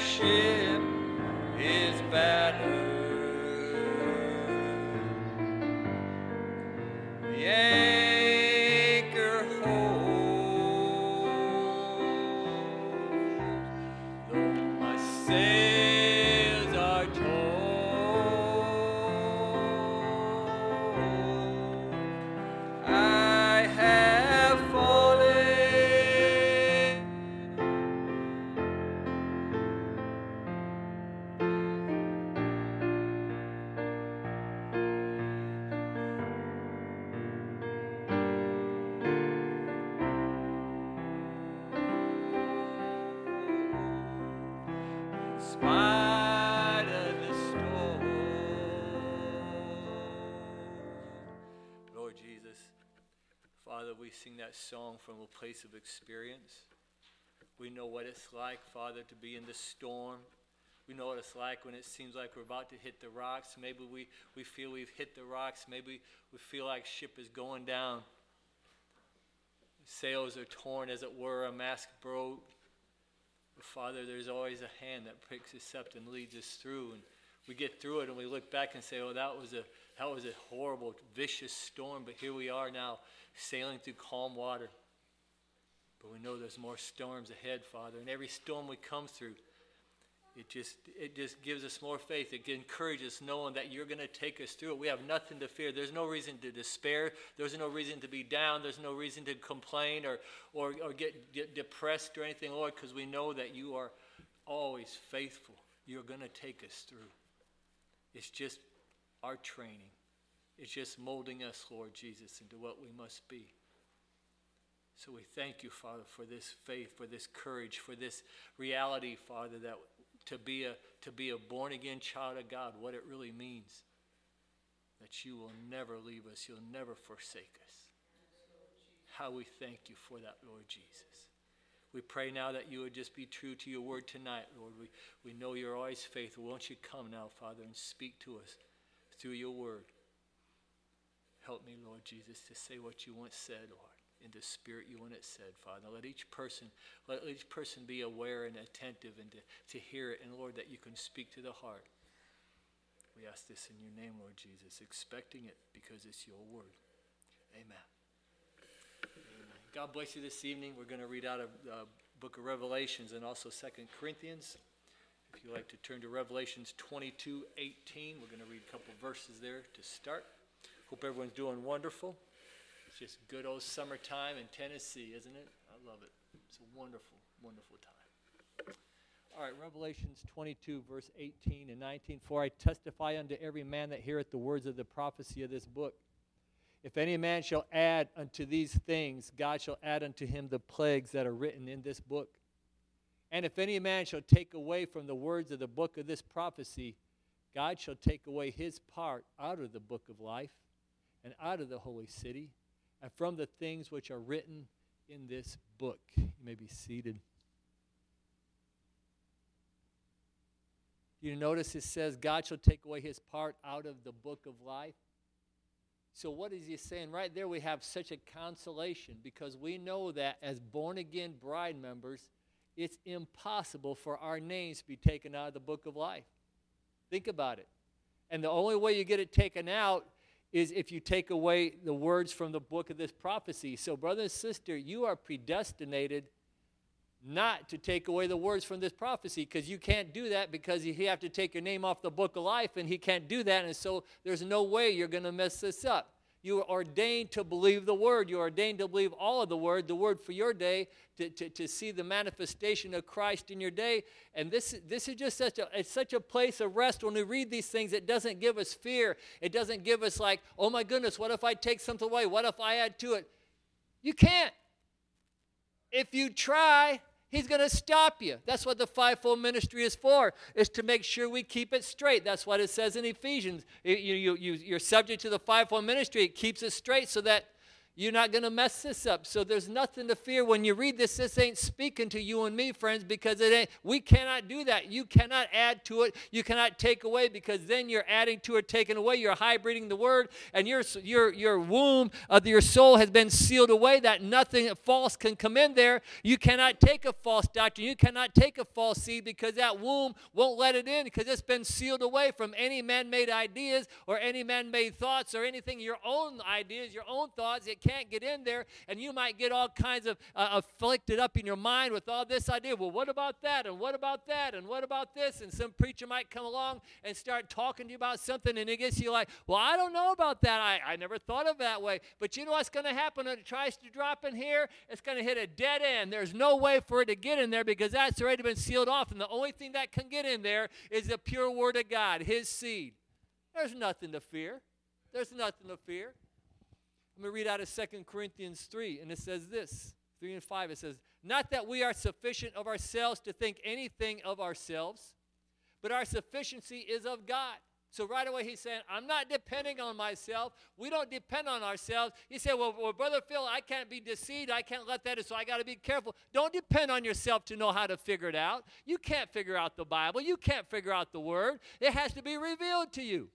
ship is battered. The anchor holds, though my sails are torn. I have fallen. In spite of the storm. Lord Jesus, Father, we sing that song from a place of experience. We know what it's like, Father, to be in the storm. We know what it's like when it seems like we're about to hit the rocks. Maybe we feel we've hit the rocks. Maybe we feel like ship is going down. Sails are torn, as it were, a mast broke. But Father, there's always a hand that picks us up and leads us through. And we get through it and we look back and say, oh, that was a horrible, vicious storm. But here we are now, sailing through calm water. But we know there's more storms ahead, Father. And every storm we come through, it just gives us more faith. It encourages us knowing that you're going to take us through it. We have nothing to fear. There's no reason to despair. There's no reason to be down. There's no reason to complain or get depressed or anything, Lord, because we know that you are always faithful. You're going to take us through. It's just our training. It's just molding us, Lord Jesus, into what we must be. So we thank you, Father, for this faith, for this courage, for this reality, Father, that to be a born-again child of God, what it really means. That you will never leave us. You'll never forsake us. How we thank you for that, Lord Jesus. We pray now that you would just be true to your word tonight, Lord. We know you're always faithful. Won't you come now, Father, and speak to us through your word. Help me, Lord Jesus, to say what you once said, Lord. In the spirit you want it said, Father. Let each person be aware and attentive and to hear it. And Lord, that you can speak to the heart. We ask this in your name, Lord Jesus, expecting it because it's your word. Amen. Amen. God bless you this evening. We're going to read out of the book of Revelations and also 2 Corinthians. If you'd like to turn to Revelations 22:18, we're going to read a couple verses there to start. Hope everyone's doing wonderful. It's just good old summertime in Tennessee, isn't it? I love it. It's a wonderful, wonderful time. All right, Revelations 22, verse 18 and 19. For I testify unto every man that heareth the words of the prophecy of this book. If any man shall add unto these things, God shall add unto him the plagues that are written in this book. And if any man shall take away from the words of the book of this prophecy, God shall take away his part out of the book of life and out of the holy city, and from the things which are written in this book. You may be seated. You notice it says God shall take away his part out of the book of life. So what is he saying? Right there we have such a consolation, because we know that as born-again bride members, it's impossible for our names to be taken out of the book of life. Think about it. And the only way you get it taken out is if you take away the words from the book of this prophecy. So brother and sister, you are predestinated not to take away the words from this prophecy, because you can't do that, because you have to take your name off the book of life, and he can't do that, and so there's no way you're going to mess this up. You are ordained to believe the word. You are ordained to believe all of the word for your day, to see the manifestation of Christ in your day. And this is just such a place of rest. When we read these things, it doesn't give us fear. It doesn't give us like, oh my goodness, what if I take something away? What if I add to it? You can't. If you try, he's going to stop you. That's what the fivefold ministry is for, is to make sure we keep it straight. That's what it says in Ephesians. You're subject to the fivefold ministry. It keeps it straight so that You're not going to mess this up. So there's nothing to fear. When you read this, this ain't speaking to you and me, friends, because it ain't. We cannot do that. You cannot add to it. You cannot take away, because then you're adding to it, taking away. You're hybriding the word, and your womb of your soul has been sealed away, that nothing false can come in there. You cannot take a false doctrine. You cannot take a false seed, because that womb won't let it in, because it's been sealed away from any man-made ideas or any man-made thoughts or anything, your own ideas, your own thoughts. It can't get in there, and you might get all kinds of afflicted up in your mind with all this idea. Well, what about that, and what about that, and what about this? And some preacher might come along and start talking to you about something, and it gets you like, well, I don't know about that. I never thought of it that way. But you know what's going to happen when it tries to drop in here? It's going to hit a dead end. There's no way for it to get in there, because that's already been sealed off, and the only thing that can get in there is the pure word of God, his seed. There's nothing to fear. There's nothing to fear. Let me read out of 2 Corinthians 3, and it says this, 3 and 5. It says, not that we are sufficient of ourselves to think anything of ourselves, but our sufficiency is of God. So right away he's saying, I'm not depending on myself. We don't depend on ourselves. You say, well, Brother Phil, I can't be deceived. I can't let that in, so I got to be careful. Don't depend on yourself to know how to figure it out. You can't figure out the Bible. You can't figure out the Word. It has to be revealed to you.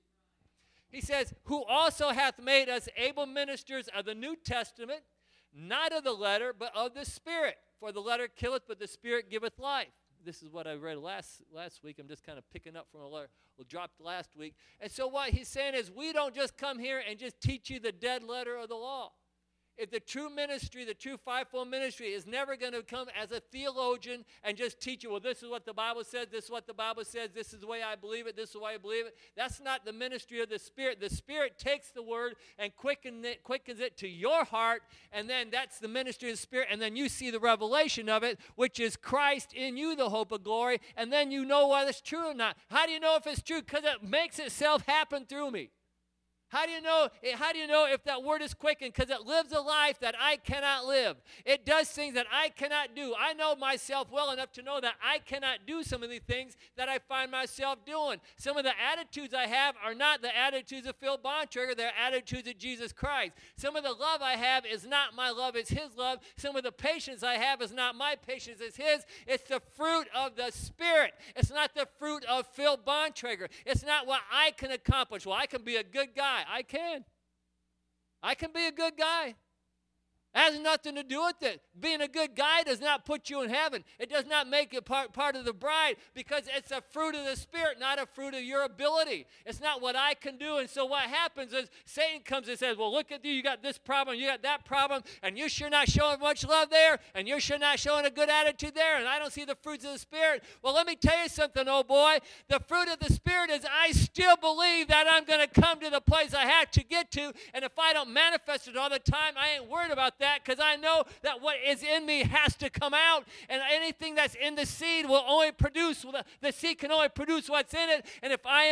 He says, who also hath made us able ministers of the New Testament, not of the letter, but of the Spirit. For the letter killeth, but the Spirit giveth life. This is what I read last week. I'm just kind of picking up from a letter we dropped last week. And so what he's saying is, we don't just come here and just teach you the dead letter of the law. If the true ministry, the true fivefold ministry, is never going to come as a theologian and just teach you, well, this is what the Bible says, this is what the Bible says, this is the way I believe it, this is the way I believe it. That's not the ministry of the Spirit. The Spirit takes the word and quickens it to your heart, and then that's the ministry of the Spirit, and then you see the revelation of it, which is Christ in you, the hope of glory, and then you know whether it's true or not. How do you know if it's true? Because it makes itself happen through me. How do you know if that word is quickened? Because it lives a life that I cannot live. It does things that I cannot do. I know myself well enough to know that I cannot do some of the things that I find myself doing. Some of the attitudes I have are not the attitudes of Phil Bontrager. They're attitudes of Jesus Christ. Some of the love I have is not my love, it's his love. Some of the patience I have is not my patience, it's his. It's the fruit of the Spirit. It's not the fruit of Phil Bontrager. It's not what I can accomplish. Well, I can be a good guy. I can be a good guy. It has nothing to do with it. Being a good guy does not put you in heaven. It does not make you part of the bride, because it's a fruit of the Spirit, not a fruit of your ability. It's not what I can do. And so what happens is Satan comes and says, well, look at you. You got this problem. You got that problem. And you're sure not showing much love there. And you're sure not showing a good attitude there. And I don't see the fruits of the Spirit. Well, let me tell you something, old boy. The fruit of the Spirit is I still believe that I'm going to come to the place I have to get to. And if I don't manifest it all the time, I ain't worried about that, because I know that what is in me has to come out, and anything that's in the seed will only produce, the seed can only produce what's in it. And if I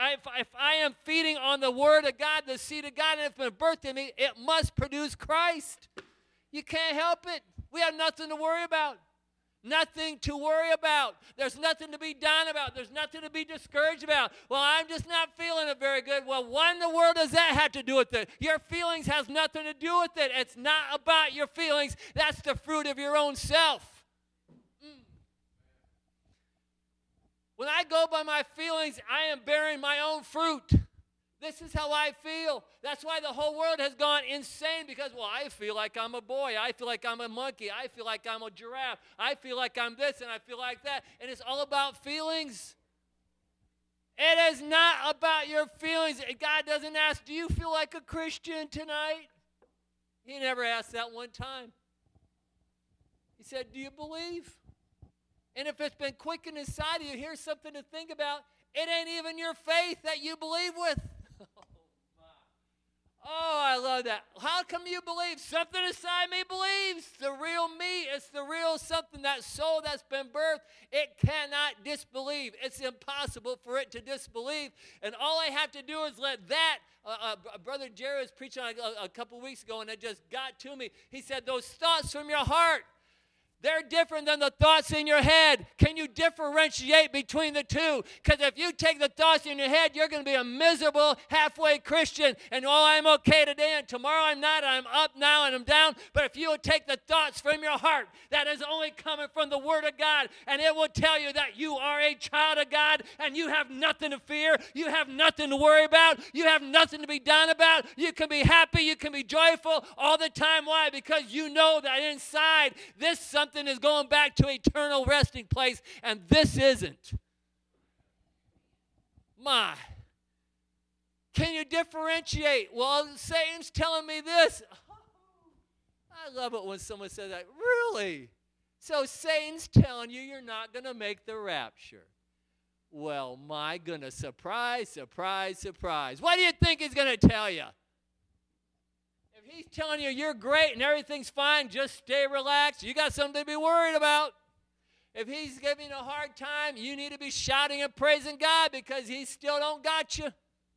am feeding on the word of God, the seed of God, and it's been birthed in me, it must produce Christ. You can't help it. We have nothing to worry about. Nothing to worry about. There's nothing to be done about. There's nothing to be discouraged about. Well, I'm just not feeling it very good. Well, what in the world does that have to do with it? Your feelings has nothing to do with it. It's not about your feelings. That's the fruit of your own self. When I go by my feelings, I am bearing my own fruit. This is how I feel. That's why the whole world has gone insane, because, well, I feel like I'm a boy. I feel like I'm a monkey. I feel like I'm a giraffe. I feel like I'm this and I feel like that. And it's all about feelings. It is not about your feelings. God doesn't ask, do you feel like a Christian tonight? He never asked that one time. He said, do you believe? And if it's been quickened inside of you, here's something to think about. It ain't even your faith that you believe with. Oh, I love that. How come you believe? Something inside me believes. The real me. It's the real something, that soul that's been birthed. It cannot disbelieve. It's impossible for it to disbelieve. And all I have to do is let that. Brother Jerry was preaching a couple weeks ago, and it just got to me. He said, those thoughts from your heart, They're different than the thoughts in your head. Can you differentiate between the two? Because if you take the thoughts in your head, you're going to be a miserable halfway Christian. And I'm okay today and tomorrow I'm not. I'm up now and I'm down. But if you would take the thoughts from your heart, that is only coming from the Word of God, and it will tell you that you are a child of God and you have nothing to fear. You have nothing to worry about. You have nothing to be down about. You can be happy. You can be joyful all the time. Why? Because you know that inside this something is going back to eternal resting place, and this isn't. My. Can you differentiate? Well, Satan's telling me this. I love it when someone says that. Really? So Satan's telling you you're not going to make the rapture. Well, my goodness, surprise, surprise, surprise. What do you think he's going to tell you? If he's telling you you're great and everything's fine, just stay relaxed. You got something to be worried about. If he's giving you a hard time, you need to be shouting and praising God because he still don't got you.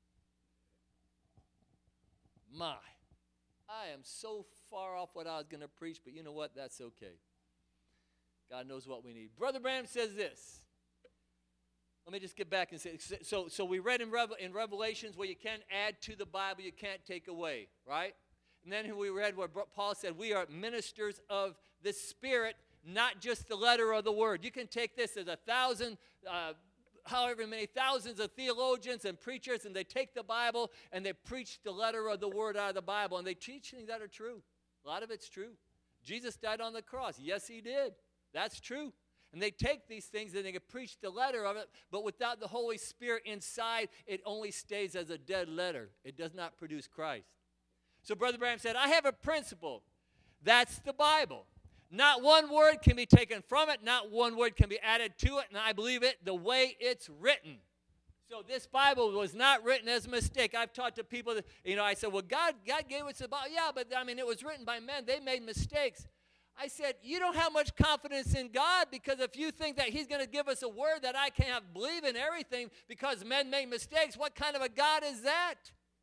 My, I am so far off what I was going to preach, but you know what? That's okay. God knows what we need. Brother Branham says this. Let me just get back and say, so we read in Revelations where you can't add to the Bible, you can't take away, right? And then we read where Paul said we are ministers of the Spirit, not just the letter of the word. You can take this as 1,000, however many thousands of theologians and preachers, and they take the Bible and they preach the letter of the word out of the Bible, and they teach things that are true. A lot of it's true. Jesus died on the cross. Yes, he did. That's true. And they take these things and they can preach the letter of it, but without the Holy Spirit inside, it only stays as a dead letter. It does not produce Christ. So Brother Branham said, I have a principle. That's the Bible. Not one word can be taken from it. Not one word can be added to it. And I believe it the way it's written. So this Bible was not written as a mistake. I've talked to people that, I said, well, God gave us the Bible. Yeah, but it was written by men. They made mistakes. I said, you don't have much confidence in God, because if you think that he's going to give us a word that I can't believe in everything because men made mistakes, what kind of a God is that?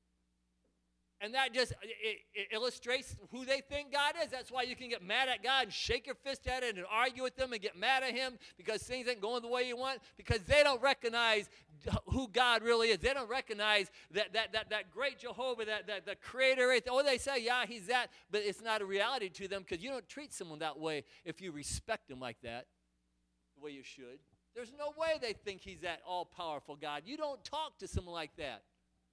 And that just it illustrates who they think God is. That's why you can get mad at God and shake your fist at it and argue with them and get mad at him because things ain't going the way you want, because they don't recognize who God really is. They don't recognize that great Jehovah, that the creator. Oh, they say, yeah, he's that, but it's not a reality to them, because you don't treat someone that way if you respect him like that, the way you should. There's no way they think he's that all-powerful God. You don't talk to someone like that.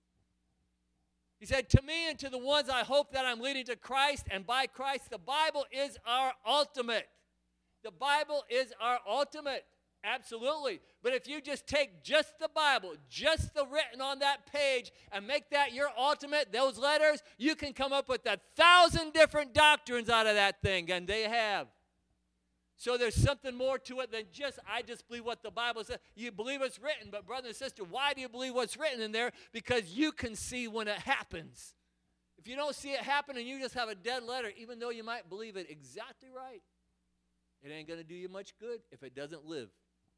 He said, to me and to the ones I hope that I'm leading to Christ and by Christ, the Bible is our ultimate. The Bible is our ultimate. Absolutely. But if you just take just the Bible, just the written on that page, and make that your ultimate, those letters, you can come up with 1,000 different doctrines out of that thing, and they have. So there's something more to it than I just believe what the Bible says. You believe what's written, but brother and sister, why do you believe what's written in there? Because you can see when it happens. If you don't see it happen and you just have a dead letter, even though you might believe it exactly right, it ain't going to do you much good if it doesn't live.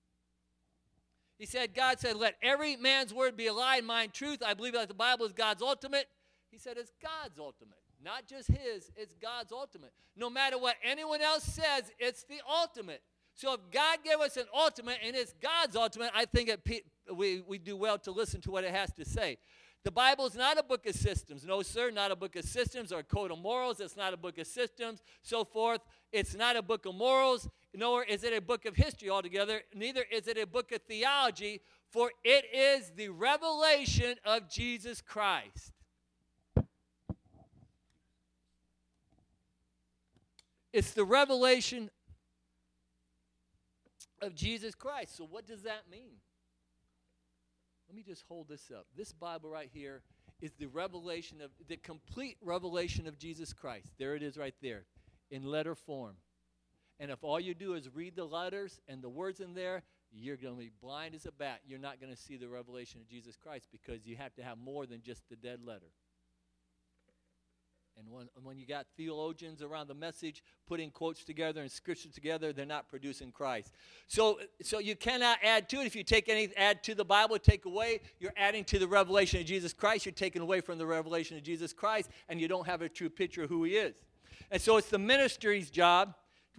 He said, God said, let every man's word be a lie and mine truth. I believe that the Bible is God's ultimate. He said it's God's ultimate. Not just his, it's God's ultimate. No matter what anyone else says, it's the ultimate. So if God gave us an ultimate and it's God's ultimate, I think we do well to listen to what it has to say. The Bible is not a book of systems. No, sir, not a book of systems or a code of morals. It's not a book of systems, so forth. It's not a book of morals, nor is it a book of history altogether. Neither is it a book of theology, for it is the revelation of Jesus Christ. It's the revelation of Jesus Christ. So what does that mean? Let me just hold this up. This Bible right here is the complete revelation of Jesus Christ. There it is right there in letter form. And if all you do is read the letters and the words in there, you're going to be blind as a bat. You're not going to see the revelation of Jesus Christ, because you have to have more than just the dead letter. And when you got theologians around the message putting quotes together and scriptures together, they're not producing Christ. So you cannot add to it. If you add to the Bible, take away, you're adding to the revelation of Jesus Christ. You're taking away from the revelation of Jesus Christ, and you don't have a true picture of who he is. And so it's the ministry's job.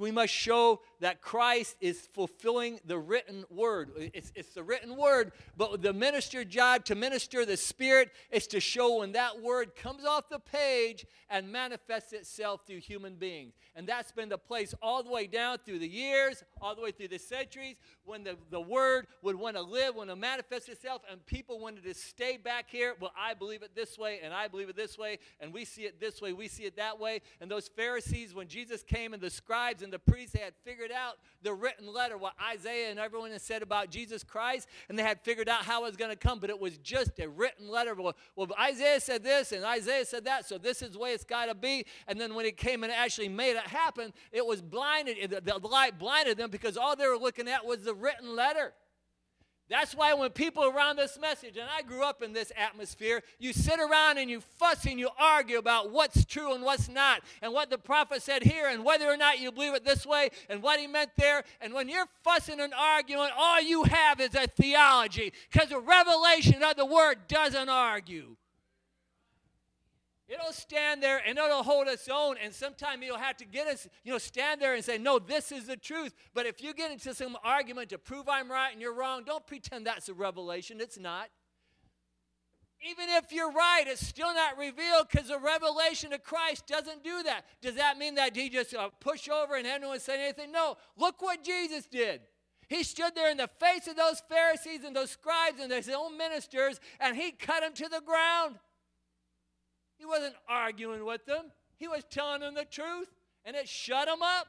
we must show that Christ is fulfilling the written word. It's the written word, but the minister's job to minister the Spirit is to show when that word comes off the page and manifests itself through human beings. And that's been the place all the way down through the years, all the way through the centuries, when the word would want to live, want to manifest itself, and people wanted to stay back here. Well, I believe it this way, and I believe it this way, and we see it this way, we see it that way. And those Pharisees, when Jesus came, and the scribes and the priests, they had figured out the written letter, what Isaiah and everyone had said about Jesus Christ, and they had figured out how it was going to come, but it was just a written letter. Well, Isaiah said this, and Isaiah said that, so this is the way it's got to be. And then when it came and actually made it happen, it was blinded. The light blinded them because all they were looking at was the written letter. That's why when people around this message, and I grew up in this atmosphere, you sit around and you fuss and you argue about what's true and what's not, and what the prophet said here, and whether or not you believe it this way, and what he meant there. And when you're fussing and arguing, all you have is a theology, because the revelation of the word doesn't argue. It'll stand there and it'll hold its own, and sometimes you'll have to get us, stand there and say, no, this is the truth. But if you get into some argument to prove I'm right and you're wrong, don't pretend that's a revelation. It's not. Even if you're right, it's still not revealed, because the revelation of Christ doesn't do that. Does that mean that he just push over and anyone say anything? No. Look what Jesus did. He stood there in the face of those Pharisees and those scribes and his own ministers, and he cut them to the ground. He wasn't arguing with them. He was telling them the truth, and it shut them up.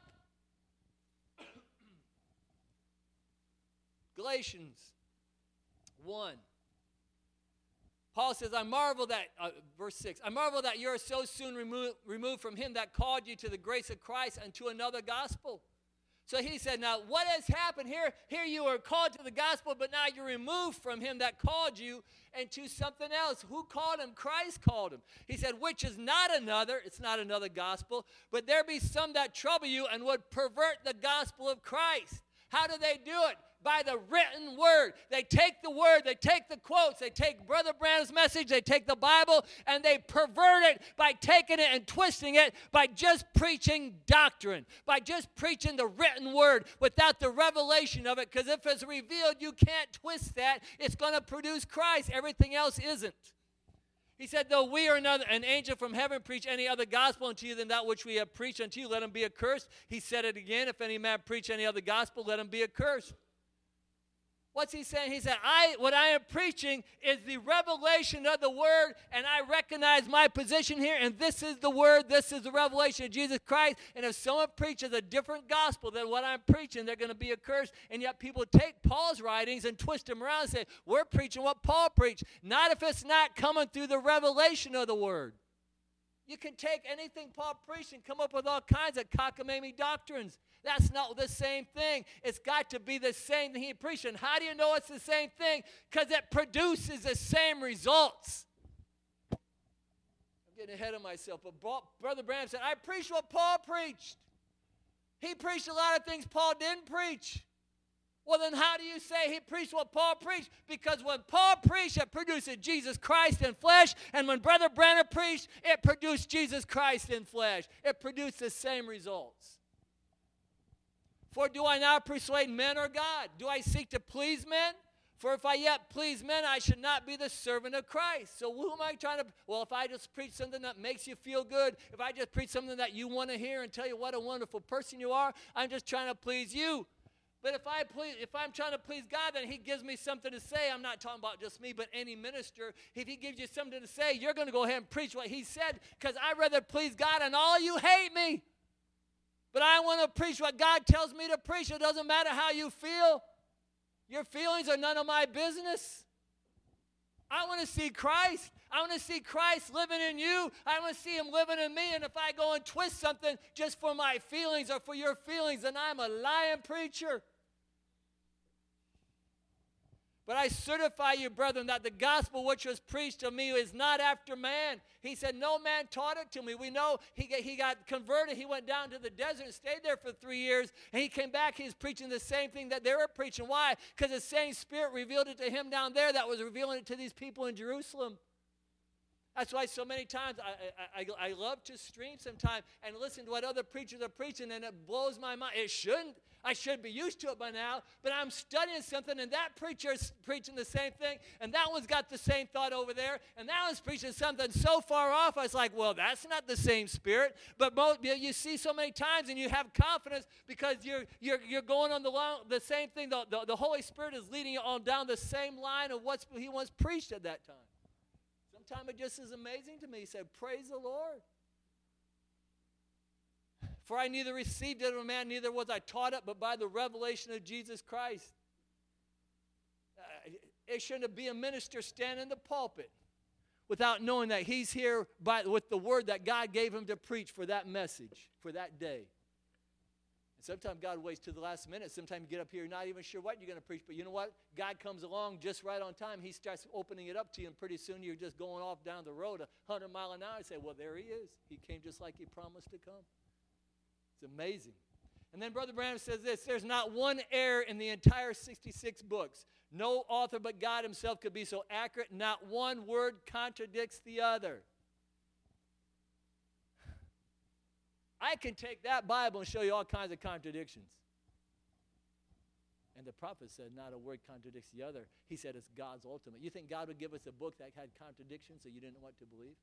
Galatians 1. Paul says, I marvel that, verse 6, I marvel that you are so soon removed from him that called you to the grace of Christ unto another gospel. So he said, now what has happened here? Here you are called to the gospel, but now you're removed from him that called you and to something else. Who called him? Christ called him. He said, which is not another, it's not another gospel, but there be some that trouble you and would pervert the gospel of Christ. How do they do it? By the written word. They take the word, they take the quotes, they take Brother Branham's message, they take the Bible, and they pervert it by taking it and twisting it, by just preaching doctrine, by just preaching the written word without the revelation of it, because if it's revealed, you can't twist that. It's going to produce Christ. Everything else isn't. He said, though we or an angel from heaven preach any other gospel unto you than that which we have preached unto you, let him be accursed. He said it again, if any man preach any other gospel, let him be accursed. What's he saying? He said, what I am preaching is the revelation of the word, and I recognize my position here, and this is the word, this is the revelation of Jesus Christ. And if someone preaches a different gospel than what I'm preaching, they're going to be accursed. And yet people take Paul's writings and twist them around and say, we're preaching what Paul preached. Not if it's not coming through the revelation of the word. You can take anything Paul preached and come up with all kinds of cockamamie doctrines. That's not the same thing. It's got to be the same thing he preached. And how do you know it's the same thing? Because it produces the same results. I'm getting ahead of myself. But Brother Branham said, I preached what Paul preached. He preached a lot of things Paul didn't preach. Well, then how do you say he preached what Paul preached? Because when Paul preached, it produced Jesus Christ in flesh. And when Brother Branham preached, it produced Jesus Christ in flesh. It produced the same results. For do I now persuade men or God? Do I seek to please men? For if I yet please men, I should not be the servant of Christ. So who am I trying to? Well, if I just preach something that makes you feel good, if I just preach something that you want to hear and tell you what a wonderful person you are, I'm just trying to please you. But if I'm trying to please God, then he gives me something to say. I'm not talking about just me, but any minister. If he gives you something to say, you're going to go ahead and preach what he said, because I'd rather please God and all you hate me. But I want to preach what God tells me to preach. It doesn't matter how you feel. Your feelings are none of my business. I want to see Christ. I want to see Christ living in you. I want to see him living in me. And if I go and twist something just for my feelings or for your feelings, then I'm a lying preacher. But I certify you, brethren, that the gospel which was preached to me is not after man. He said, no man taught it to me. We know he got converted. He went down to the desert and stayed there for 3 years. And he came back. He was preaching the same thing that they were preaching. Why? Because the same Spirit revealed it to him down there that was revealing it to these people in Jerusalem. That's why so many times I love to stream sometimes and listen to what other preachers are preaching, and it blows my mind. It shouldn't. I should be used to it by now, but I'm studying something, and that preacher's preaching the same thing, and that one's got the same thought over there, and that one's preaching something so far off. I was like, well, that's not the same spirit. But you see so many times, and you have confidence because you're going on the same thing. The Holy Spirit is leading you on down the same line of what He once preached at that time. Sometimes it just is amazing to me. He said, praise the Lord. For I neither received it of man, neither was I taught it, but by the revelation of Jesus Christ. It shouldn't be a minister standing in the pulpit without knowing that he's here with the word that God gave him to preach for that message, for that day. And sometimes God waits to the last minute. Sometimes you get up here, you're not even sure what you're going to preach, but you know what? God comes along just right on time. He starts opening it up to you, and pretty soon you're just going off down the road 100 miles an hour and say, well, there he is. He came just like he promised to come. It's amazing. And then Brother Branham says this, there's not one error in the entire 66 books. No author but God himself could be so accurate. Not one word contradicts the other. I can take that Bible and show you all kinds of contradictions. And the prophet said not a word contradicts the other. He said it's God's ultimate. You think God would give us a book that had contradictions so you didn't know what to believe?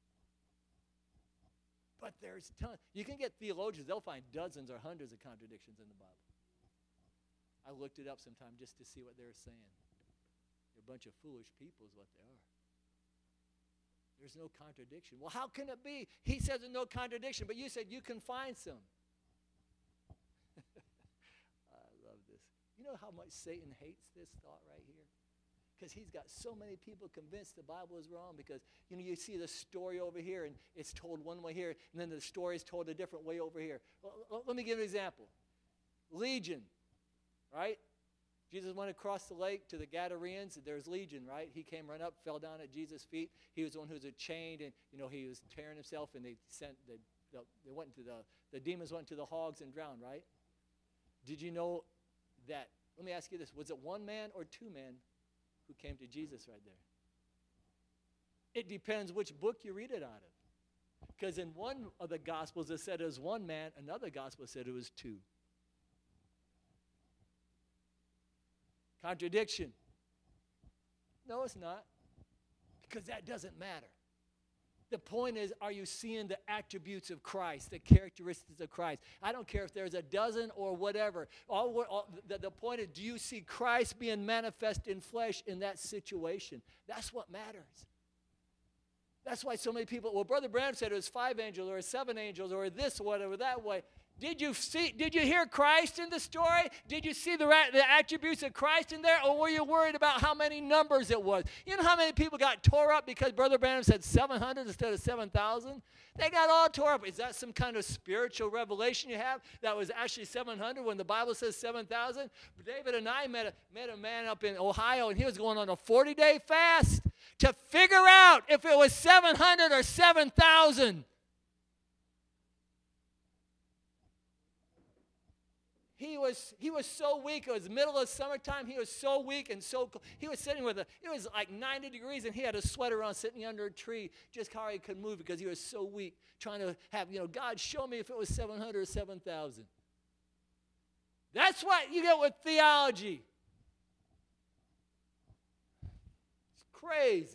But there's tons. You can get theologians, they'll find dozens or hundreds of contradictions in the Bible. I looked it up sometime just to see what they were saying. They're a bunch of foolish people is what they are. There's no contradiction. Well, how can it be? He says there's no contradiction, but you said you can find some. I love this. You know how much Satan hates this thought right here? Because he's got so many people convinced the Bible is wrong because, you see the story over here and it's told one way here, and then the story is told a different way over here. Well, let me give an example. Legion, right? Jesus went across the lake to the Gadarenes. There's Legion, right? He came right up, fell down at Jesus' feet. He was the one who was chained, and, he was tearing himself, and they went into the demons went into the hogs and drowned, right? Did you know that, let me ask you this, was it one man or two men who came to Jesus right there? It depends which book you read it out of. Because in one of the Gospels it said it was one man, another Gospel said it was two. Contradiction. No, it's not. Because that doesn't matter. The point is, are you seeing the attributes of Christ, the characteristics of Christ? I don't care if there's a dozen or whatever. The point is, do you see Christ being manifest in flesh in that situation? That's what matters. That's why so many people, well, Brother Branham said it was 5 angels or 7 angels or this or whatever, that way. Did you hear Christ in the story? Did you see the attributes of Christ in there? Or were you worried about how many numbers it was? You know how many people got tore up because Brother Branham said 700 instead of 7,000? They got all tore up. Is that some kind of spiritual revelation you have that was actually 700 when the Bible says 7,000? David and I met a man up in Ohio, and he was going on a 40-day fast to figure out if it was 700 or 7,000. He was so weak. It was middle of summertime. He was so weak and so cold. He was sitting it was like 90 degrees, and he had a sweater on sitting under a tree, just how he could move because he was so weak, trying to have, God, show me if it was 700 or 7,000. That's what you get with theology. It's crazy.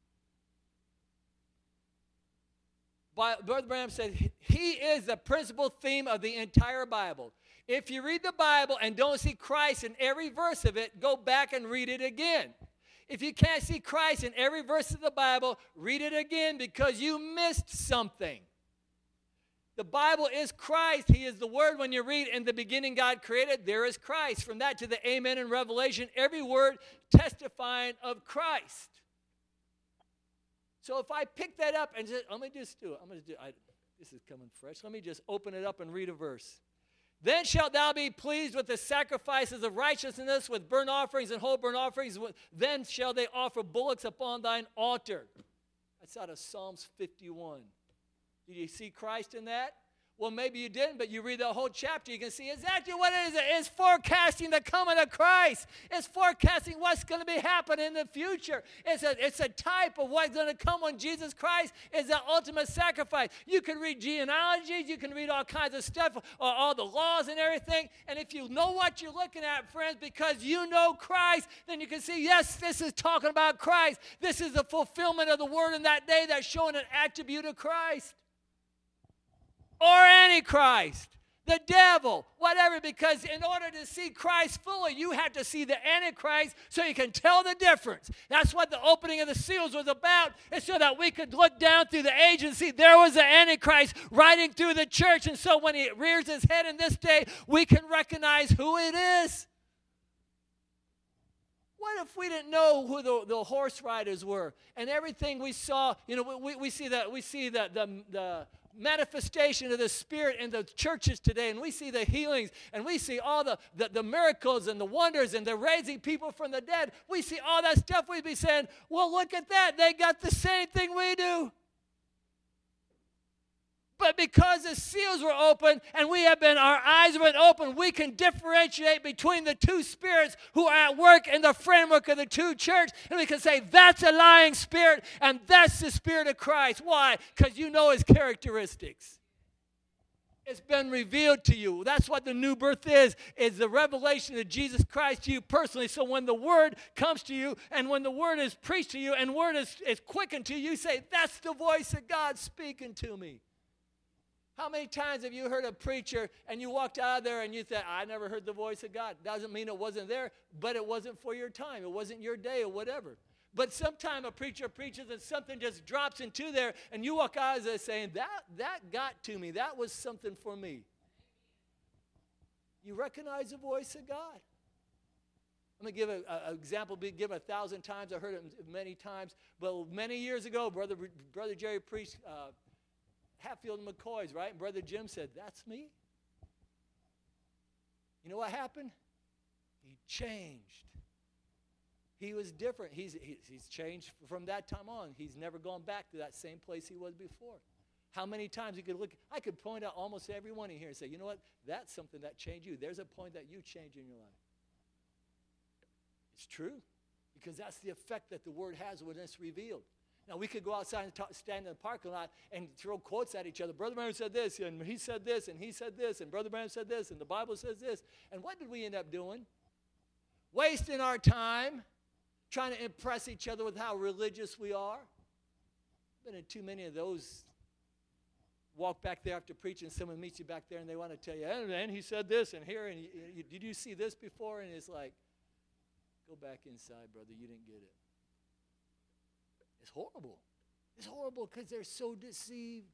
Brother Branham said, he is the principal theme of the entire Bible. If you read the Bible and don't see Christ in every verse of it, go back and read it again. If you can't see Christ in every verse of the Bible, read it again because you missed something. The Bible is Christ. He is the Word. When you read, in the beginning God created, there is Christ. From that to the Amen in Revelation, every word testifying of Christ. So if I pick that up and just, let me just do it. This is coming fresh. Let me just open it up and read a verse. Then shalt thou be pleased with the sacrifices of righteousness, with burnt offerings and whole burnt offerings. Then shall they offer bullocks upon thine altar. That's out of Psalms 51. Did you see Christ in that? Well, maybe you didn't, but you read the whole chapter, you can see exactly what it is. It's forecasting the coming of Christ. It's forecasting what's going to be happening in the future. It's a type of what's going to come when Jesus Christ is the ultimate sacrifice. You can read genealogies, you can read all kinds of stuff, all the laws and everything, and if you know what you're looking at, friends, because you know Christ, then you can see, yes, this is talking about Christ. This is the fulfillment of the word in that day that's showing an attribute of Christ. Or Antichrist, the devil, whatever, because in order to see Christ fully, you have to see the Antichrist so you can tell the difference. That's what the opening of the seals was about, is so that we could look down through the age and see there was the Antichrist riding through the church, and so when he rears his head in this day, we can recognize who it is. What if we didn't know who the horse riders were, and everything we saw, we see the manifestation of the Spirit in the churches today, and we see the healings, and we see all the miracles and the wonders and the raising people from the dead. We see all that stuff. We'd be saying, well, look at that. They got the same thing we do. But because the seals were open and our eyes have been open, we can differentiate between the two spirits who are at work in the framework of the two churches. And we can say, that's a lying spirit and that's the Spirit of Christ. Why? Because you know his characteristics. It's been revealed to you. That's what the new birth is the revelation of Jesus Christ to you personally. So when the word comes to you and when the word is preached to you and word is quickened to you, you say, that's the voice of God speaking to me. How many times have you heard a preacher and you walked out of there and you thought, I never heard the voice of God? Doesn't mean it wasn't there, but it wasn't for your time. It wasn't your day or whatever. But sometime a preacher preaches and something just drops into there and you walk out of there saying, that got to me. That was something for me. You recognize the voice of God. I'm going to give an example, give 1,000 times. I heard it many times. But many years ago, Brother Jerry preached Hatfield and McCoy's, right? And Brother Jim said, that's me. You know what happened? He changed. He was different. He's changed from that time on. He's never gone back to that same place he was before. How many times you could look, I could point out almost every one in here and say, you know what? That's something that changed you. There's a point that you changed in your life. It's true. Because that's the effect that the word has when it's revealed. Now, we could go outside and stand in the parking lot and throw quotes at each other. Brother Branham said this, and he said this, and he said this, and Brother Branham said this, and the Bible says this. And what did we end up doing? Wasting our time trying to impress each other with how religious we are. Been in too many of those. Walk back there after preaching, someone meets you back there, and they want to tell you, and he said this, and here, and did you see this before? And it's like, go back inside, brother, you didn't get it. It's horrible. It's horrible because they're so deceived.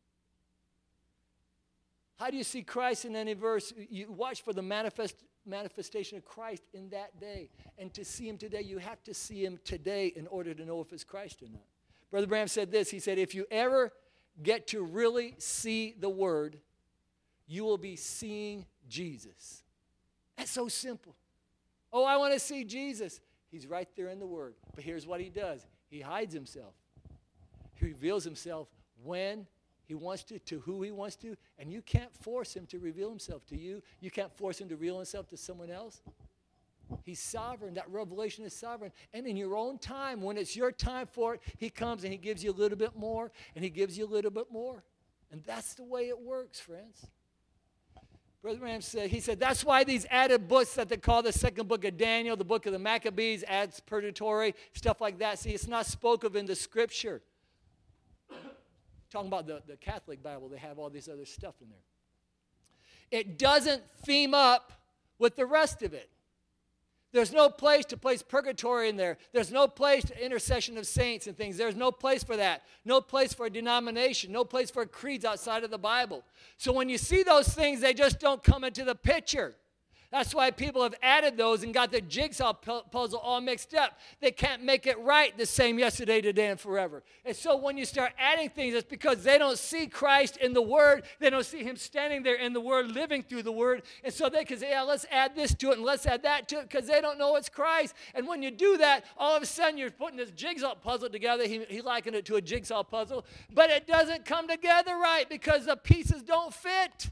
How do you see Christ in any verse? You watch for the manifestation of Christ in that day. And to see him today, you have to see him today in order to know if it's Christ or not. Brother Branham said this. He said, if you ever get to really see the Word, you will be seeing Jesus. That's so simple. Oh, I want to see Jesus. He's right there in the Word. But here's what he does. He hides himself. He reveals himself when he wants to who he wants to, and you can't force him to reveal himself to you. You can't force him to reveal himself to someone else. He's sovereign. That revelation is sovereign. And in your own time, when it's your time for it, he comes and he gives you a little bit more, and he gives you a little bit more. And that's the way it works, friends. Brother Branham said, he said, that's why these added books that they call the second book of Daniel, the book of the Maccabees, adds purgatory, stuff like that. See, it's not spoken of in the Scripture. Talking about the Catholic Bible, they have all this other stuff in there. It doesn't theme up with the rest of it. There's no place to place purgatory in there. There's no place to intercession of saints and things. There's no place for that. No place for a denomination. No place for creeds outside of the Bible. So when you see those things, they just don't come into the picture. That's why people have added those and got the jigsaw puzzle all mixed up. They can't make it right the same yesterday, today, and forever. And so when you start adding things, it's because they don't see Christ in the Word. They don't see him standing there in the Word, living through the Word. And so they can say, yeah, let's add this to it and let's add that to it, because they don't know it's Christ. And when you do that, all of a sudden you're putting this jigsaw puzzle together. He likened it to a jigsaw puzzle. But it doesn't come together right because the pieces don't fit.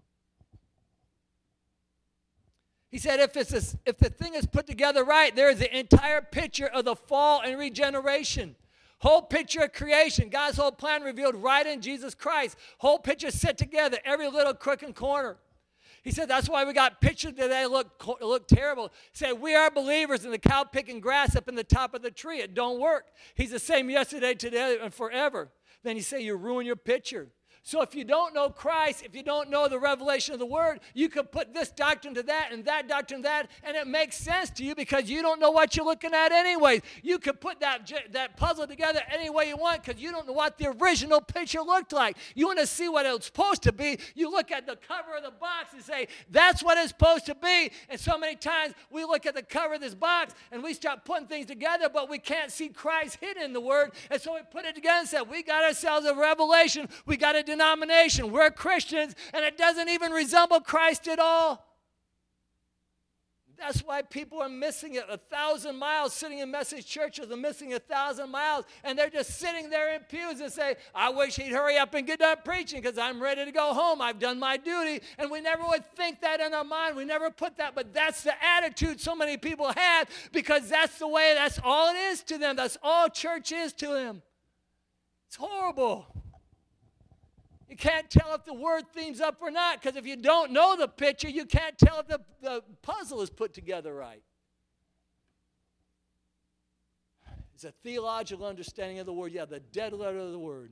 He said if the thing is put together right, there is the entire picture of the fall and regeneration. Whole picture of creation. God's whole plan revealed right in Jesus Christ. Whole picture set together, every little crook and corner. He said that's why we got pictures today look terrible. Say we are believers in the cow picking grass up in the top of the tree. It don't work. He's the same yesterday, today, and forever. Then you say you ruin your picture. So if you don't know Christ, if you don't know the revelation of the Word, you could put this doctrine to that and that doctrine to that, and it makes sense to you because you don't know what you're looking at anyway. You could put that puzzle together any way you want because you don't know what the original picture looked like. You want to see what it's supposed to be. You look at the cover of the box and say, that's what it's supposed to be. And so many times we look at the cover of this box and we start putting things together, but we can't see Christ hidden in the Word. And so we put it together and said, we got ourselves a revelation. We got a denomination. We're Christians, and it doesn't even resemble Christ at all. That's why people are missing it 1,000 miles, sitting in message churches are missing 1,000 miles, and they're just sitting there in pews and say, I wish he'd hurry up and get done preaching because I'm ready to go home. I've done my duty. And we never would think that in our mind. We never put that, but that's the attitude so many people have because that's the way, that's all it is to them. That's all church is to them. It's horrible. You can't tell if the word theme's up or not because if you don't know the picture, you can't tell if the puzzle is put together right. It's a theological understanding of the word. Yeah, the dead letter of the word.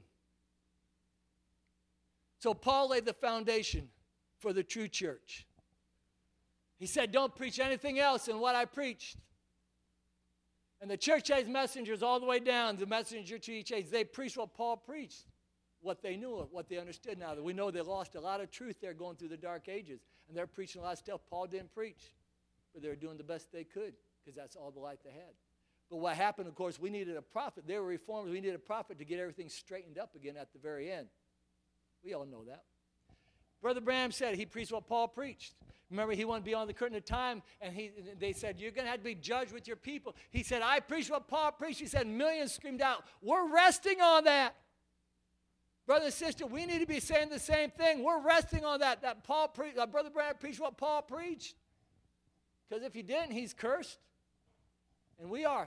So Paul laid the foundation for the true church. He said, don't preach anything else than what I preached. And the church age messengers all the way down, the messenger to each age, they preached what Paul preached. What they knew, what they understood. Now that we know they lost a lot of truth there going through the dark ages, and they're preaching a lot of stuff Paul didn't preach, but they were doing the best they could because that's all the light they had. But what happened, of course, we needed a prophet. They were reformers. We needed a prophet to get everything straightened up again at the very end. We all know that. Brother Branham said he preached what Paul preached. Remember, he went beyond the curtain of time, and they said, you're going to have to be judged with your people. He said, I preached what Paul preached. He said, millions screamed out, we're resting on that. Brother and sister, we need to be saying the same thing. We're resting on that Brother Branham preached what Paul preached. Because if he didn't, he's cursed. And we are.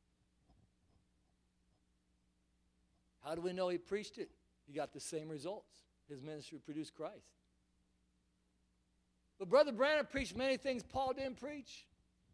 How do we know he preached it? He got the same results. His ministry produced Christ. But Brother Branham preached many things Paul didn't preach.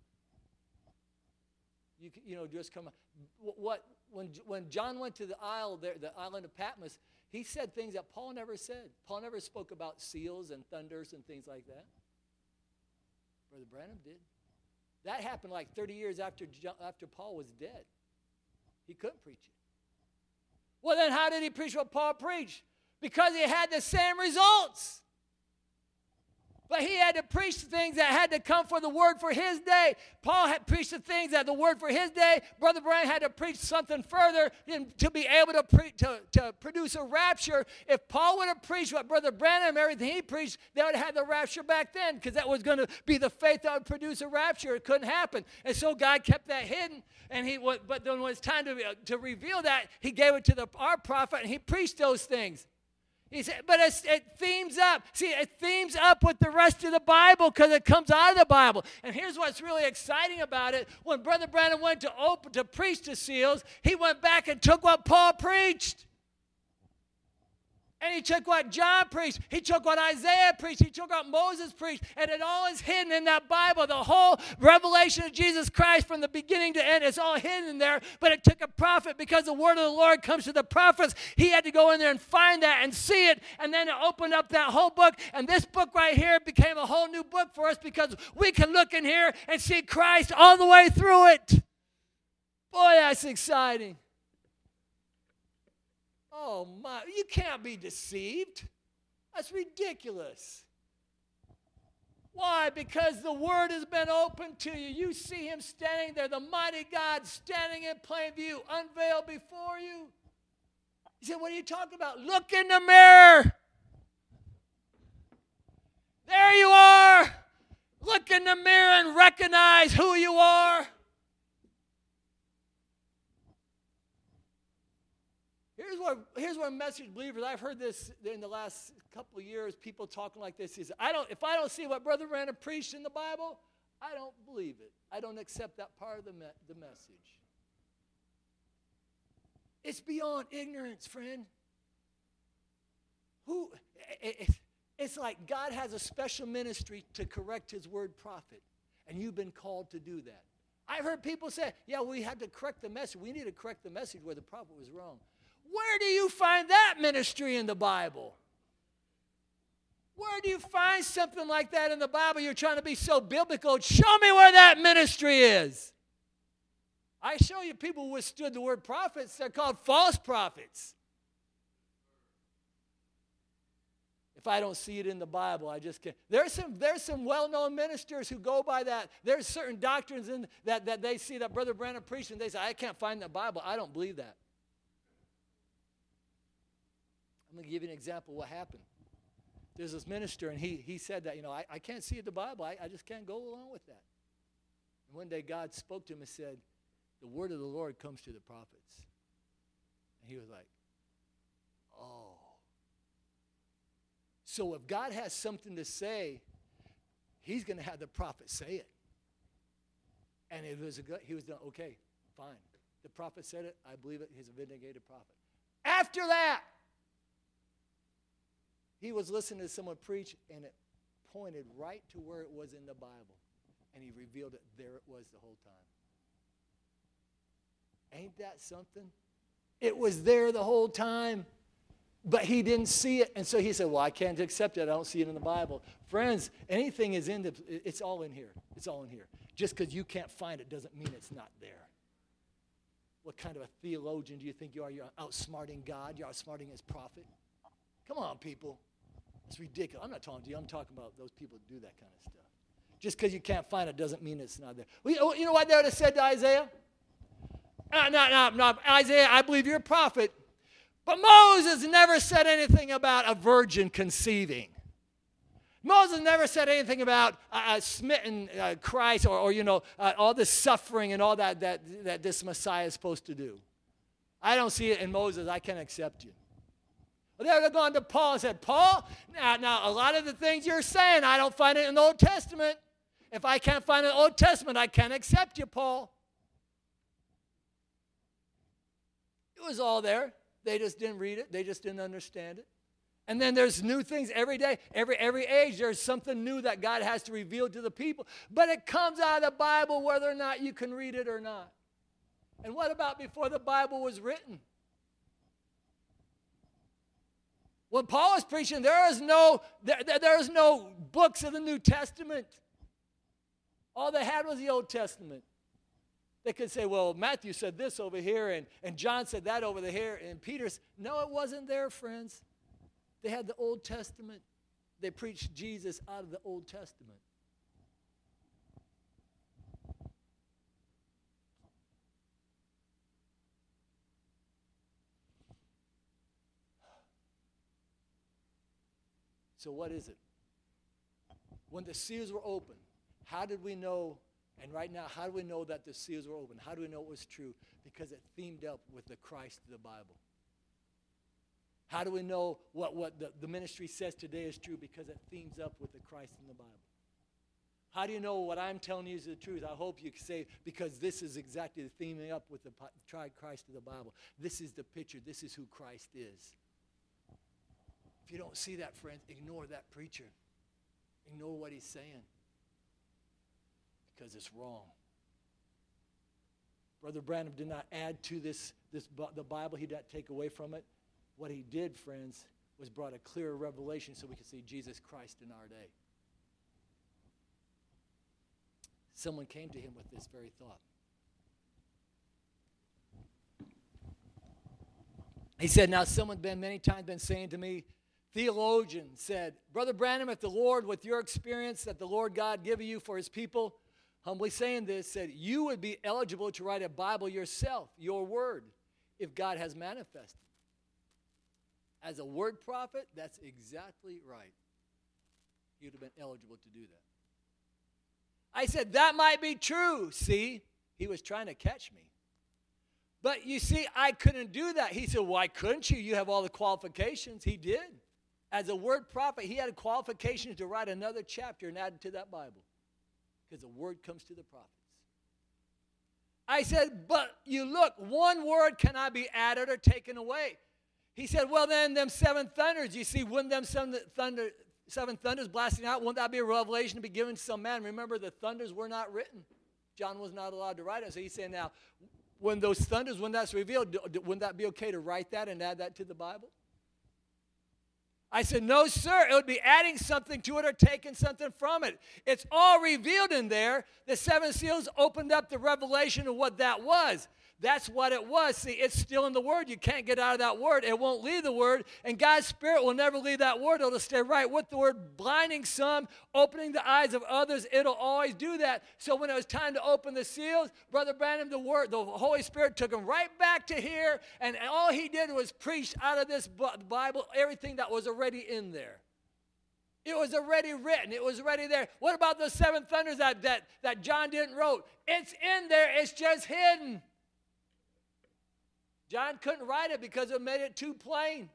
Just come on. When John went to the island of Patmos, he said things that Paul never said. Paul never spoke about seals and thunders and things like that. Brother Branham did. That happened like 30 years after Paul was dead. He couldn't preach it. Well, then how did he preach what Paul preached? Because he had the same results. But he had to preach the things that had to come for the word for his day. Paul had preached the things that the word for his day. Brother Branham had to preach something further to be able to produce a rapture. If Paul would have preached what Brother Branham, everything he preached, they would have had the rapture back then because that was going to be the faith that would produce a rapture. It couldn't happen. And so God kept that hidden. But then when it's time to reveal that, he gave it to our prophet and he preached those things. He said, but it themes up. See, it themes up with the rest of the Bible because it comes out of the Bible. And here's what's really exciting about it. When Brother Branham went to preach the seals, he went back and took what Paul preached. And he took what John preached. He took what Isaiah preached. He took what Moses preached. And it all is hidden in that Bible. The whole revelation of Jesus Christ from the beginning to end, it's all hidden in there. But it took a prophet because the word of the Lord comes to the prophets. He had to go in there and find that and see it. And then it opened up that whole book. And this book right here became a whole new book for us because we can look in here and see Christ all the way through it. Boy, that's exciting. Oh, my, you can't be deceived. That's ridiculous. Why? Because the word has been opened to you. You see him standing there, the mighty God standing in plain view, unveiled before you. He said, what are you talking about? Look in the mirror. There you are. Look in the mirror and recognize who you are. Here's where message believers, I've heard this in the last couple of years, people talking like this, is if I don't see what Brother Branham preached in the Bible, I don't believe it. I don't accept that part of the message. It's beyond ignorance, friend. It's like God has a special ministry to correct his word prophet, and you've been called to do that. I've heard people say, yeah, we had to correct the message. We need to correct the message where the prophet was wrong. Where do you find that ministry in the Bible? Where do you find something like that in the Bible? You're trying to be so biblical. Show me where that ministry is. I show you people who withstood the word prophets. They're called false prophets. If I don't see it in the Bible, I just can't. There's some well-known ministers who go by that. There's certain doctrines in that they see that Brother Branham preached, and they say, I can't find the Bible. I don't believe that. I'm going to give you an example of what happened. There's this minister, and he said that, I can't see it in the Bible. I just can't go along with that. And one day God spoke to him and said, the word of the Lord comes to the prophets. And he was like, oh. So if God has something to say, he's going to have the prophet say it. And it was he was done, okay, fine. The prophet said it. I believe it. He's a vindicated prophet. After that, he was listening to someone preach, and it pointed right to where it was in the Bible. And he revealed it. There it was the whole time. Ain't that something? It was there the whole time, but he didn't see it. And so he said, well, I can't accept it. I don't see it in the Bible. Friends, anything is it's all in here. It's all in here. Just because you can't find it doesn't mean it's not there. What kind of a theologian do you think you are? You're outsmarting God. You're outsmarting his prophet. Come on, people. It's ridiculous. I'm not talking to you. I'm talking about those people who do that kind of stuff. Just because you can't find it doesn't mean it's not there. Well, you know what they would have said to Isaiah? No, Isaiah, I believe you're a prophet. But Moses never said anything about a virgin conceiving. Moses never said anything about smitten Christ or all this suffering and all that this Messiah is supposed to do. I don't see it in Moses. I can't accept you. Well, they would have gone to Paul and said, Paul, now a lot of the things you're saying, I don't find it in the Old Testament. If I can't find it in the Old Testament, I can't accept you, Paul. It was all there. They just didn't read it. They just didn't understand it. And then there's new things every day. Every age, there's something new that God has to reveal to the people. But it comes out of the Bible whether or not you can read it or not. And what about before the Bible was written? When Paul was preaching, there is no books of the New Testament. All they had was the Old Testament. They could say, well, Matthew said this over here, and John said that over here, and Peter's. No, it wasn't there, friends. They had the Old Testament. They preached Jesus out of the Old Testament. So what is it? When the seals were open, how did we know, and right now, how do we know that the seals were open? How do we know it was true? Because it themed up with the Christ of the Bible. How do we know what the ministry says today is true? Because it themes up with the Christ in the Bible. How do you know what I'm telling you is the truth? I hope you can say, because this is exactly the theming up with the Christ of the Bible. This is the picture. This is who Christ is. If you don't see that, friends, ignore that preacher. Ignore what he's saying. Because it's wrong. Brother Branham did not add to the Bible. He did not take away from it. What he did, friends, was brought a clearer revelation so we could see Jesus Christ in our day. Someone came to him with this very thought. He said, now someone many times been saying to me, theologian said, Brother Branham, if the Lord, with your experience that the Lord God given you for his people, humbly saying this, said, you would be eligible to write a Bible yourself, your word, if God has manifested. As a word prophet, that's exactly right. He would have been eligible to do that. I said, that might be true. See, he was trying to catch me. But you see, I couldn't do that. He said, why couldn't you? You have all the qualifications. He did. As a word prophet, he had qualifications to write another chapter and add it to that Bible. Because the word comes to the prophets. I said, but you look, one word cannot be added or taken away. He said, well then, them seven thunders, you see, when them seven thunders blasting out, won't that be a revelation to be given to some man? Remember, the thunders were not written. John was not allowed to write it. So he's saying now, when those thunders, when that's revealed, wouldn't that be okay to write that and add that to the Bible? I said, no, sir. It would be adding something to it or taking something from it. It's all revealed in there. The seven seals opened up the revelation of what that was. That's what it was. See, it's still in the Word. You can't get out of that Word. It won't leave the Word. And God's Spirit will never leave that Word. It'll stay right with the Word, blinding some, opening the eyes of others. It'll always do that. So when it was time to open the seals, Brother Branham, the Holy Spirit took him right back to here. And all he did was preach out of this Bible everything that was already in there. It was already written. It was already there. What about those seven thunders that John didn't wrote? It's in there. It's just hidden. John couldn't write it because it made it too plain.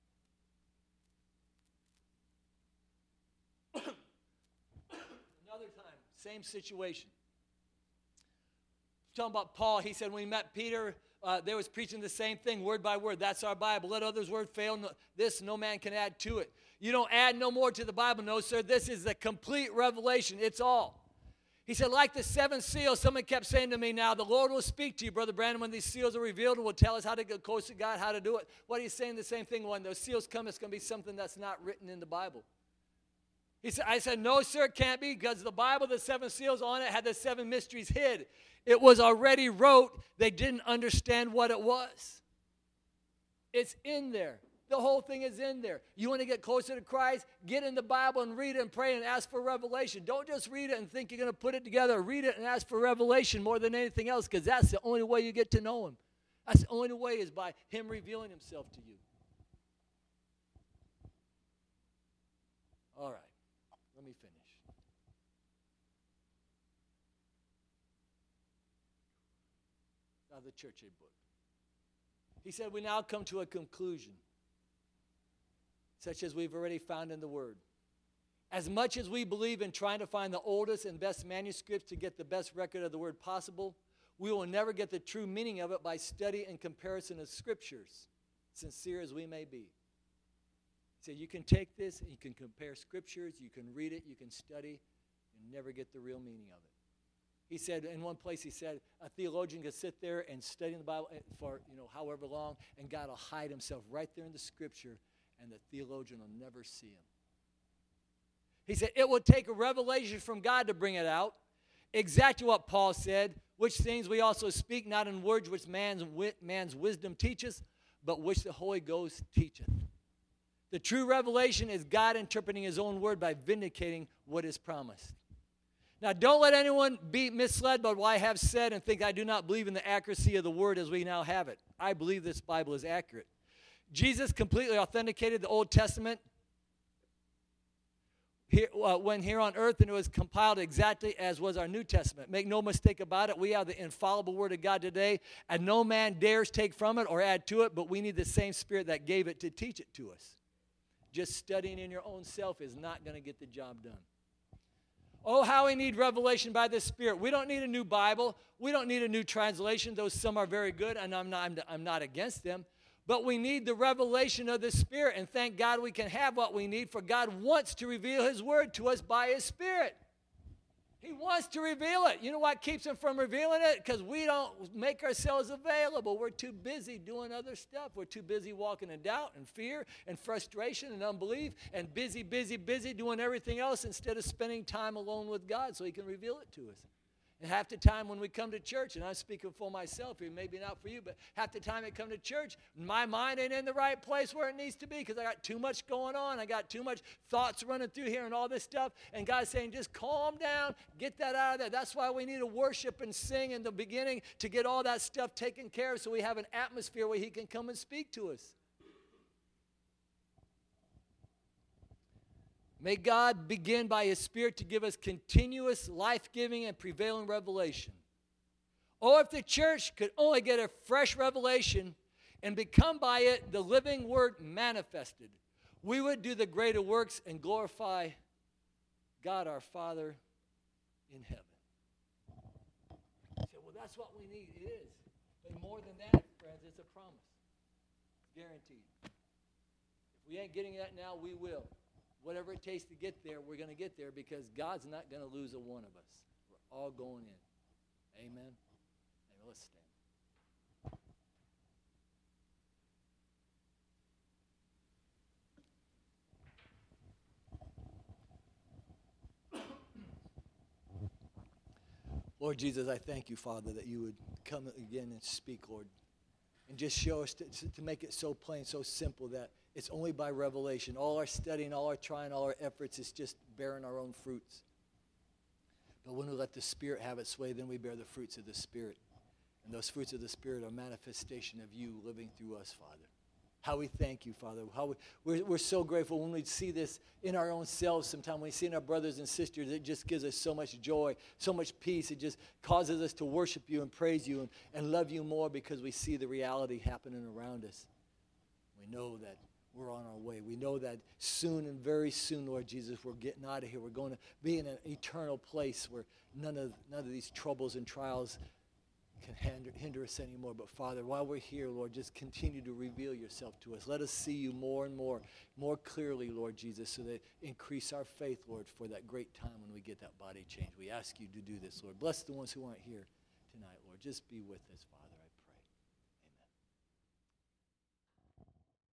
Another time, same situation. Talking about Paul, he said when he met Peter, they was preaching the same thing, word by word. That's our Bible. Let others' word fail. This no man can add to it. You don't add no more to the Bible. No, sir. This is the complete revelation. It's all. He said, like the seven seals, someone kept saying to me, now the Lord will speak to you, Brother Brandon, when these seals are revealed and will tell us how to get close to God, how to do it. What he's saying, the same thing, when those seals come, it's going to be something that's not written in the Bible. I said, no, sir, it can't be, because the Bible, the seven seals on it, had the seven mysteries hid. It was already wrote. They didn't understand what it was. It's in there. The whole thing is in there. You want to get closer to Christ? Get in the Bible and read it and pray and ask for revelation. Don't just read it and think you're going to put it together. Read it and ask for revelation more than anything else, because that's the only way you get to know him. That's the only way, is by him revealing himself to you. All right. Let me finish. Now the church aid book. He said, we now come to a conclusion, such as we've already found in the Word. As much as we believe in trying to find the oldest and best manuscripts to get the best record of the Word possible, we will never get the true meaning of it by study and comparison of Scriptures, sincere as we may be. So you can take this, and you can compare Scriptures, you can read it, you can study, and never get the real meaning of it. He said, in one place, he said, a theologian could sit there and study the Bible for, however long, and God will hide himself right there in the Scripture, and the theologian will never see him. He said, it will take a revelation from God to bring it out. Exactly what Paul said, which things we also speak, not in words which man's wisdom teaches, but which the Holy Ghost teacheth. The true revelation is God interpreting his own word by vindicating what is promised. Now, don't let anyone be misled by what I have said and think I do not believe in the accuracy of the word as we now have it. I believe this Bible is accurate. Jesus completely authenticated the Old Testament when here on earth, and it was compiled exactly as was our New Testament. Make no mistake about it, we have the infallible Word of God today, and no man dares take from it or add to it, but we need the same Spirit that gave it to teach it to us. Just studying in your own self is not going to get the job done. Oh, how we need revelation by the Spirit. We don't need a new Bible. We don't need a new translation, though some are very good, and I'm not against them. But we need the revelation of the Spirit, and thank God we can have what we need, for God wants to reveal his word to us by his Spirit. He wants to reveal it. You know what keeps him from revealing it? Because we don't make ourselves available. We're too busy doing other stuff. We're too busy walking in doubt and fear and frustration and unbelief, and busy doing everything else instead of spending time alone with God so he can reveal it to us. And half the time when we come to church, and I'm speaking for myself here, maybe not for you, but half the time I come to church, my mind ain't in the right place where it needs to be because I got too much going on. I got too much thoughts running through here and all this stuff. And God's saying, just calm down, get that out of there. That's why we need to worship and sing in the beginning to get all that stuff taken care of so we have an atmosphere where he can come and speak to us. May God begin by his Spirit to give us continuous, life-giving, and prevailing revelation. Or if the church could only get a fresh revelation and become by it the living word manifested, we would do the greater works and glorify God our Father in heaven. You say, well, that's what we need. It is. But more than that, friends, it's a promise. Guaranteed. If we ain't getting that now, we will. Whatever it takes to get there, we're going to get there because God's not going to lose a one of us. We're all going in. Amen? Amen. Let's stand. Lord Jesus, I thank you, Father, that you would come again and speak, Lord, and just show us to make it so plain, so simple that it's only by revelation. All our studying, all our trying, all our efforts is just bearing our own fruits. But when we let the Spirit have its way, then we bear the fruits of the Spirit. And those fruits of the Spirit are a manifestation of you living through us, Father. How we thank you, Father. We're so grateful when we see this in our own selves sometimes. When we see in our brothers and sisters, it just gives us so much joy, so much peace. It just causes us to worship you and praise you and love you more because we see the reality happening around us. We know that we're on our way. We know that soon and very soon, Lord Jesus, we're getting out of here. We're going to be in an eternal place where none of these troubles and trials can hinder us anymore. But Father, while we're here, Lord, just continue to reveal yourself to us. Let us see you more and more clearly, Lord Jesus, so that increase our faith, Lord, for that great time when we get that body change. We ask you to do this, Lord. Bless the ones who aren't here tonight, Lord. Just be with us, Father.